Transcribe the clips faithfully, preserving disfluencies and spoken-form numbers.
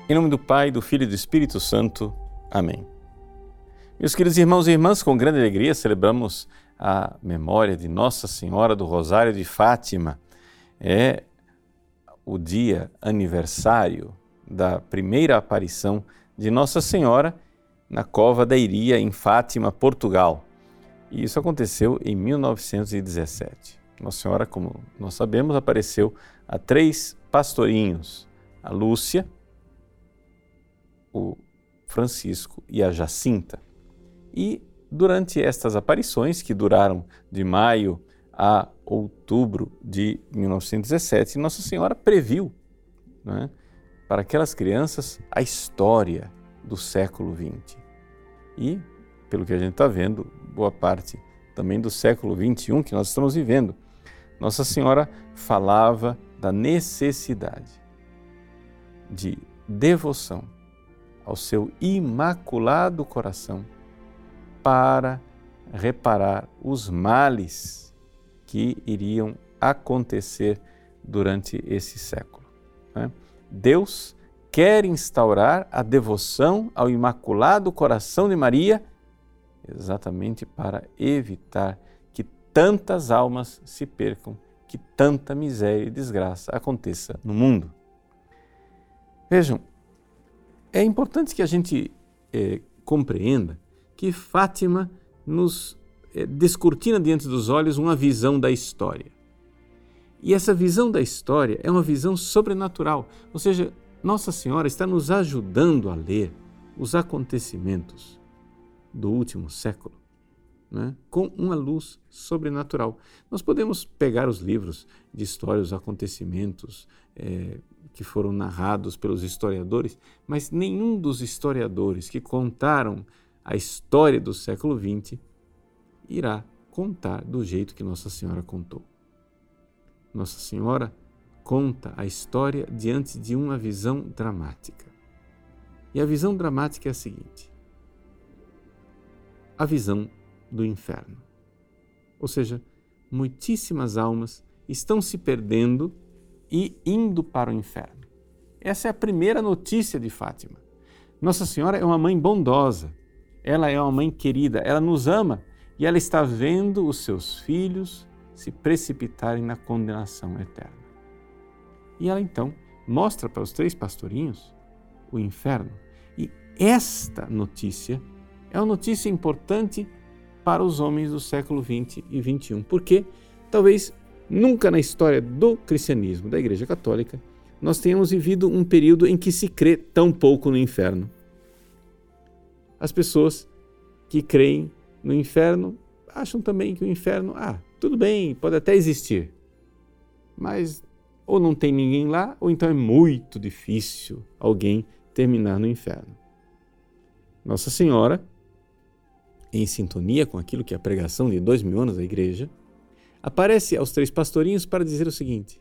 Em nome do Pai, do Filho e do Espírito Santo. Amém. Meus queridos irmãos e irmãs, com grande alegria celebramos a memória de Nossa Senhora do Rosário de Fátima. É o dia aniversário da primeira aparição de Nossa Senhora na Cova da Iria, em Fátima, Portugal. E isso aconteceu em mil novecentos e dezessete. Nossa Senhora, como nós sabemos, apareceu a três pastorinhos, a Lúcia, o Francisco e a Jacinta. E durante estas aparições, que duraram de maio a outubro de mil novecentos e dezessete, Nossa Senhora previu, né, para aquelas crianças a história do século vinte. E, pelo que a gente está vendo, boa parte também do século vinte e um que nós estamos vivendo, Nossa Senhora falava da necessidade de devoção ao seu imaculado coração para reparar os males que iriam acontecer durante esse século, né? Deus quer instaurar a devoção ao Imaculado Coração de Maria exatamente para evitar que tantas almas se percam, que tanta miséria e desgraça aconteça no mundo. Vejam, é importante que a gente eh, compreenda que Fátima nos eh, descortina diante dos olhos uma visão da história. E essa visão da história é uma visão sobrenatural, ou seja, Nossa Senhora está nos ajudando a ler os acontecimentos do último século, né, com uma luz sobrenatural. Nós podemos pegar os livros de história, os acontecimentos eh, que foram narrados pelos historiadores, mas nenhum dos historiadores que contaram a história do século vinte irá contar do jeito que Nossa Senhora contou. Nossa Senhora conta a história diante de uma visão dramática. E a visão dramática é a seguinte: a visão do inferno. Ou seja, muitíssimas almas estão se perdendo e indo para o inferno. Essa é a primeira notícia de Fátima. Nossa Senhora é uma mãe bondosa, ela é uma mãe querida, ela nos ama e ela está vendo os seus filhos se precipitarem na condenação eterna. E ela então mostra para os três pastorinhos o inferno. E esta notícia é uma notícia importante para os homens do século vinte e vinte e um, porque talvez nunca na história do cristianismo, da Igreja Católica, nós tenhamos vivido um período em que se crê tão pouco no inferno. As pessoas que creem no inferno acham também que o inferno, ah, tudo bem, pode até existir, mas ou não tem ninguém lá, ou então é muito difícil alguém terminar no inferno. Nossa Senhora, em sintonia com aquilo que é a pregação de dois mil anos da Igreja, aparece aos três pastorinhos para dizer o seguinte: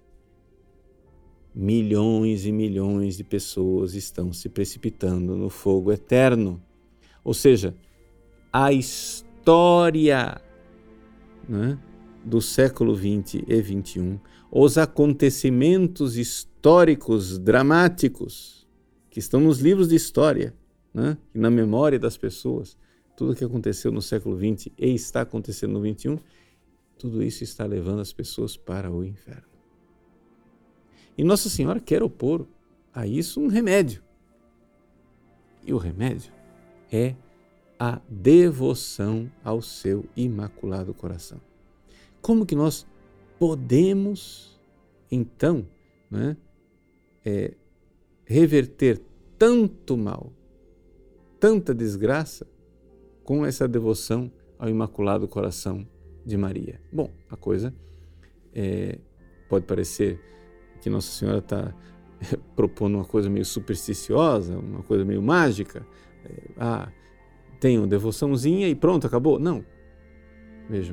milhões e milhões de pessoas estão se precipitando no fogo eterno. Ou seja, a história, né, do século vinte e vinte e um, os acontecimentos históricos dramáticos que estão nos livros de história, né, e na memória das pessoas, tudo o que aconteceu no século vinte e está acontecendo no vinte e um, tudo isso está levando as pessoas para o inferno. E Nossa Senhora quer opor a isso um remédio. E o remédio é a devoção ao seu Imaculado Coração. Como que nós podemos, então, né, é, reverter tanto mal, tanta desgraça, com essa devoção ao Imaculado Coração de Maria? Bom, a coisa é, pode parecer que Nossa Senhora está propondo uma coisa meio supersticiosa, uma coisa meio mágica. É, ah, tem uma devoçãozinha e pronto, acabou. Não. Vejam,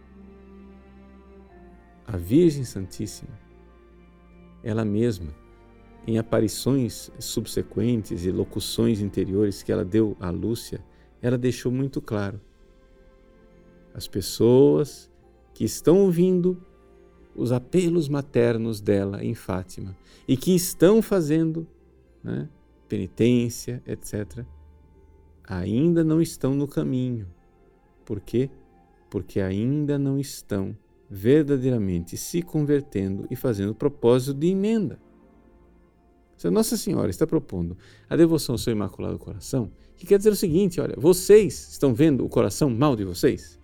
a Virgem Santíssima, ela mesma, em aparições subsequentes e locuções interiores que ela deu à Lúcia, ela deixou muito claro: as pessoas que estão ouvindo os apelos maternos dela em Fátima e que estão fazendo, né, penitência, etcétera, ainda não estão no caminho. Por quê? Porque ainda não estão verdadeiramente se convertendo e fazendo propósito de emenda. Se a Nossa Senhora está propondo a devoção ao seu Imaculado Coração, que quer dizer o seguinte, olha, vocês estão vendo o coração mau de vocês?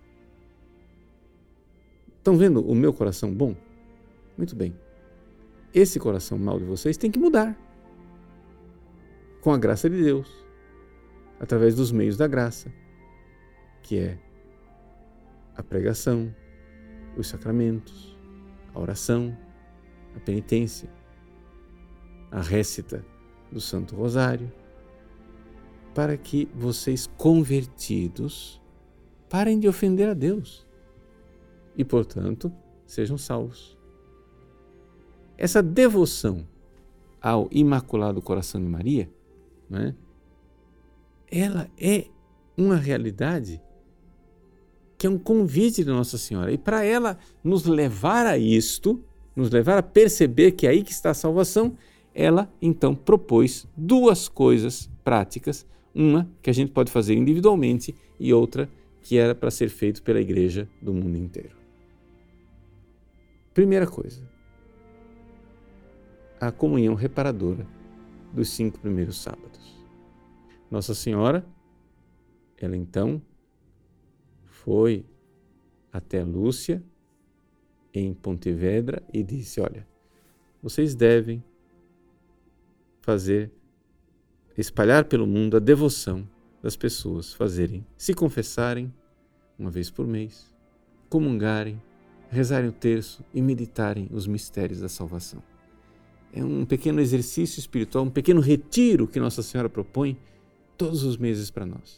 Estão vendo o meu coração bom? Muito bem. Esse coração mau de vocês tem que mudar. Com a graça de Deus, através dos meios da graça, que é a pregação, os sacramentos, a oração, a penitência, a récita do Santo Rosário, para que vocês convertidos parem de ofender a Deus e, portanto, sejam salvos. Essa devoção ao Imaculado Coração de Maria, né, ela é uma realidade que é um convite de Nossa Senhora. E para ela nos levar a isto, nos levar a perceber que é aí que está a salvação, ela então propôs duas coisas práticas, uma que a gente pode fazer individualmente e outra que era para ser feito pela Igreja do mundo inteiro. Primeira coisa, a comunhão reparadora dos cinco primeiros sábados. Nossa Senhora, ela então foi até Lúcia, em Pontevedra, e disse, olha, vocês devem fazer, espalhar pelo mundo a devoção das pessoas, fazerem, se confessarem uma vez por mês, comungarem, rezarem o terço e meditarem os mistérios da salvação. É um pequeno exercício espiritual, um pequeno retiro que Nossa Senhora propõe todos os meses para nós.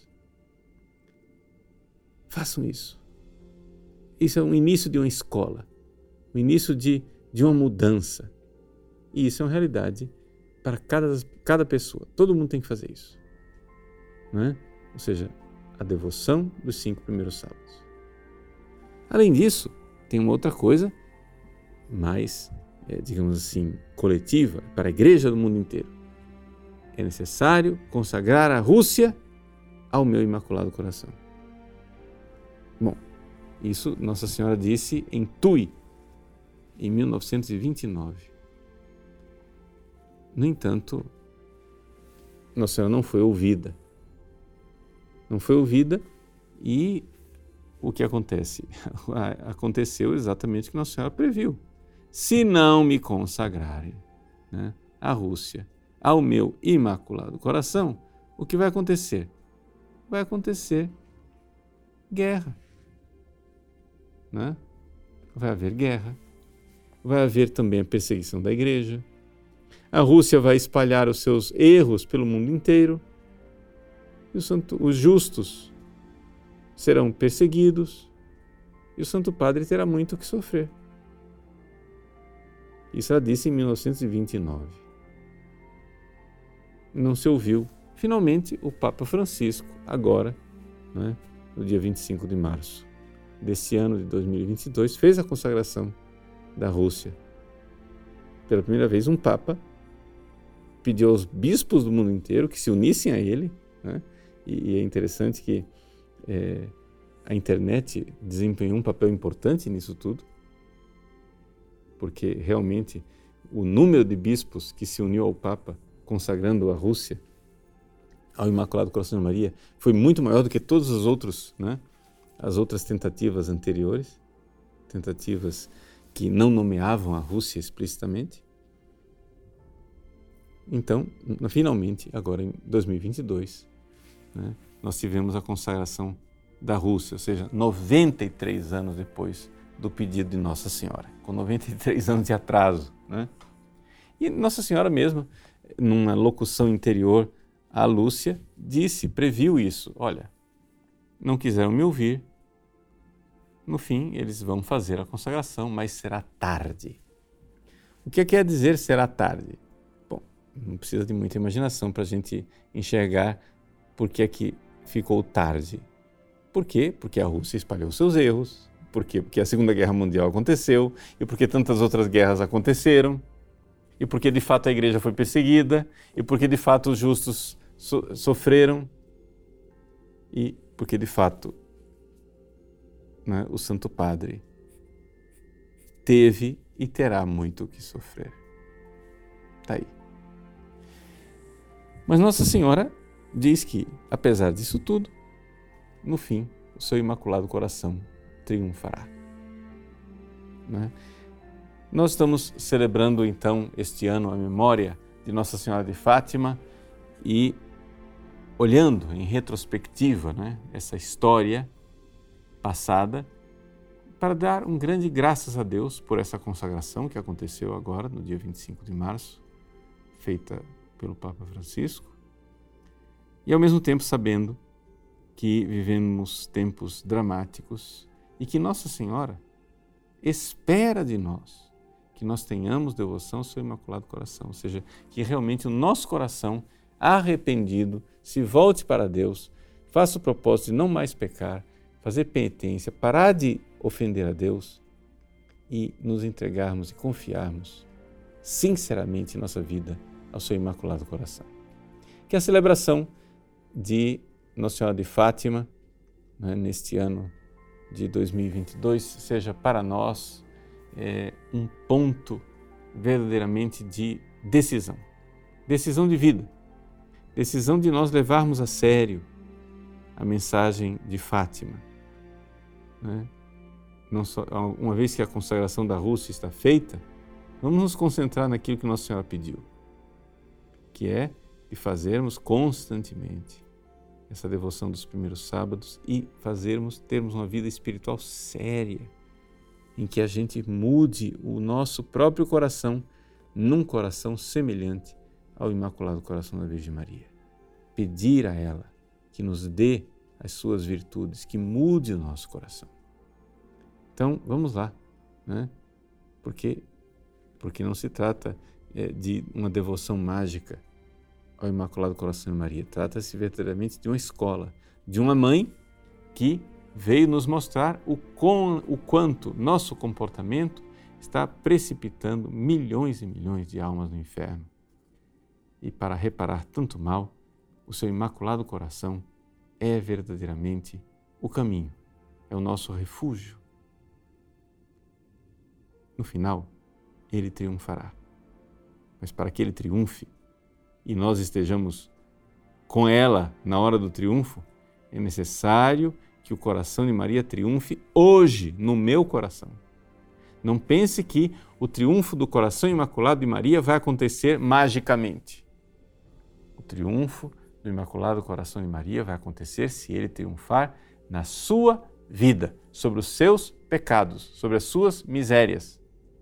Façam isso. Isso é o início de uma escola, o início de, de uma mudança. E isso é uma realidade para cada, cada pessoa. Todo mundo tem que fazer isso. Não é? Ou seja, a devoção dos cinco primeiros sábados. Além disso, tem uma outra coisa mais, é, digamos assim, coletiva para a Igreja do mundo inteiro. É necessário consagrar a Rússia ao meu Imaculado Coração. Bom, isso Nossa Senhora disse em Tui, em mil novecentos e vinte e nove. No entanto, Nossa Senhora não foi ouvida. Não foi ouvida e o que acontece? Aconteceu exatamente o que Nossa Senhora previu. Se não me consagrarem, né, a Rússia ao meu Imaculado Coração, o que vai acontecer? Vai acontecer guerra. Né? Vai haver guerra. Vai haver também a perseguição da Igreja. A Rússia vai espalhar os seus erros pelo mundo inteiro. E o santo, os justos serão perseguidos. E o Santo Padre terá muito o que sofrer. Isso ela disse em mil novecentos e vinte e nove. Não se ouviu. Finalmente, o Papa Francisco, agora, né, no dia vinte e cinco de março desse ano de dois mil e vinte e dois, fez a consagração da Rússia. Pela primeira vez, um Papa pediu aos bispos do mundo inteiro que se unissem a ele, né? E, e é interessante que é, a internet desempenhou um papel importante nisso tudo, porque realmente o número de bispos que se uniu ao Papa consagrando a Rússia ao Imaculado Coração de Maria foi muito maior do que todos os outros, né? As outras tentativas anteriores, tentativas que não nomeavam a Rússia explicitamente. Então, finalmente, agora em dois mil e vinte e dois, né, nós tivemos a consagração da Rússia, ou seja, noventa e três anos depois do pedido de Nossa Senhora, com noventa e três anos de atraso. Né? E Nossa Senhora mesma, numa locução interior à Lúcia, disse, previu isso, olha, não quiseram me ouvir, no fim eles vão fazer a consagração, mas será tarde. O que quer dizer será tarde? Bom, não precisa de muita imaginação para a gente enxergar por que é que ficou tarde. Por quê? Porque a Rússia espalhou seus erros, por quê? Porque a Segunda Guerra Mundial aconteceu e porque tantas outras guerras aconteceram. e porque de fato a igreja foi perseguida, e porque de fato os justos so- sofreram, e porque de fato, né, o Santo Padre teve e terá muito o que sofrer. Está aí. Mas Nossa Senhora diz que, apesar disso tudo, no fim, o seu Imaculado Coração triunfará. Né? Nós estamos celebrando, então, este ano a memória de Nossa Senhora de Fátima e olhando em retrospectiva, né, essa história passada, para dar um grande graças a Deus por essa consagração que aconteceu agora, no dia vinte e cinco de março, feita pelo Papa Francisco, e ao mesmo tempo sabendo que vivemos tempos dramáticos e que Nossa Senhora espera de nós que nós tenhamos devoção ao seu Imaculado Coração, ou seja, que realmente o nosso coração arrependido se volte para Deus, faça o propósito de não mais pecar, fazer penitência, parar de ofender a Deus e nos entregarmos e confiarmos sinceramente em nossa vida ao seu Imaculado Coração. Que a celebração de Nossa Senhora de Fátima, né, neste ano de dois mil e vinte e dois, seja para nós é, um ponto verdadeiramente de decisão, decisão de vida, decisão de nós levarmos a sério a mensagem de Fátima. Né? Não só, uma vez que a consagração da Rússia está feita, vamos nos concentrar naquilo que Nossa Senhora pediu, que é de fazermos constantemente essa devoção dos primeiros sábados e fazermos, termos uma vida espiritual séria, em que a gente mude o nosso próprio coração num coração semelhante ao Imaculado Coração da Virgem Maria. Pedir a ela que nos dê as suas virtudes, que mude o nosso coração. Então, vamos lá, né? Porque, porque não se trata é, de uma devoção mágica ao Imaculado Coração de Maria. Trata-se verdadeiramente de uma escola, de uma mãe que veio nos mostrar o, com, o quanto nosso comportamento está precipitando milhões e milhões de almas no inferno. E para reparar tanto mal, o seu Imaculado Coração é verdadeiramente o caminho, é o nosso refúgio. No final, ele triunfará. Mas para que ele triunfe e nós estejamos com ela na hora do triunfo, é necessário que o coração de Maria triunfe hoje no meu coração. Não pense que o triunfo do coração imaculado de Maria vai acontecer magicamente. O triunfo do Imaculado Coração de Maria vai acontecer se ele triunfar na sua vida, sobre os seus pecados, sobre as suas misérias.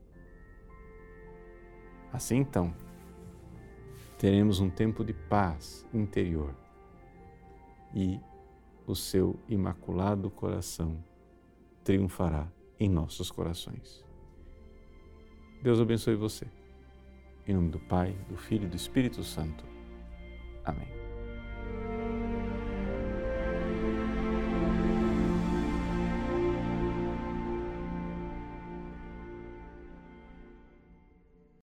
Assim, então, teremos um tempo de paz interior e o seu Imaculado Coração triunfará em nossos corações. Deus abençoe você. Em nome do Pai, do Filho e do Espírito Santo. Amém.